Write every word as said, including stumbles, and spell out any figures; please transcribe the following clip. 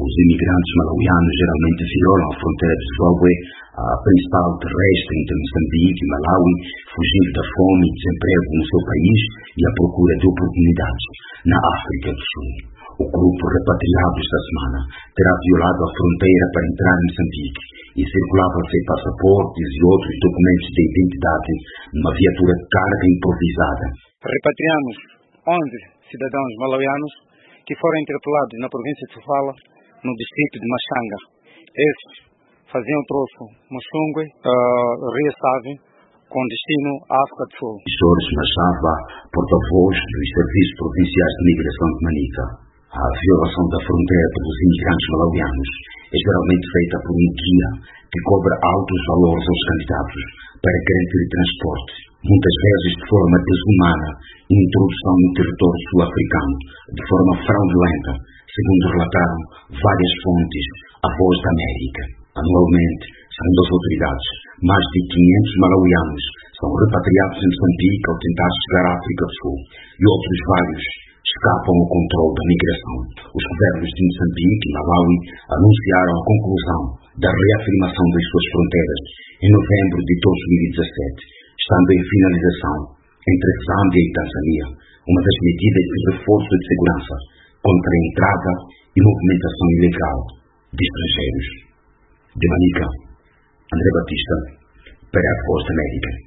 Os imigrantes malauianos geralmente violam a fronteira de Zimbábue, a principal terrestre entre Moçambique e Malawi, fugindo da fome e desemprego no seu país e à procura de oportunidades na África do Sul. O grupo repatriado esta semana terá violado a fronteira para entrar em Moçambique e circulava sem passaportes e outros documentos de identidade numa viatura de carga improvisada. Repatriamos onze cidadãos malauianos que foram interpelados na província de Sofala, no distrito de Machanga. Estes faziam troço Moçungue, uh, Ria Save, com destino à África do Sul. Jorge Machava, porta-voz dos Serviços Provinciais de Migração de Manica. A violação da fronteira pelos imigrantes malauianos é geralmente feita por um guia que cobra altos valores aos candidatos para garantir transporte, muitas vezes de forma desumana, e introdução no território sul-africano de forma fraudulenta, segundo relataram várias fontes à Voz da América. Anualmente, segundo as autoridades, mais de quinhentos malauianos são repatriados em Moçambique ao tentar chegar à África do Sul e outros vários escapam ao controle da migração. Os governos de Moçambique e Malawi anunciaram a conclusão da reafirmação das suas fronteiras em novembro de dois mil e dezassete, estando em finalização entre Zâmbia e Tanzânia uma das medidas de reforço de segurança contra a entrada e movimentação ilegal de estrangeiros. De Manica, André Batista, para a Voz da América.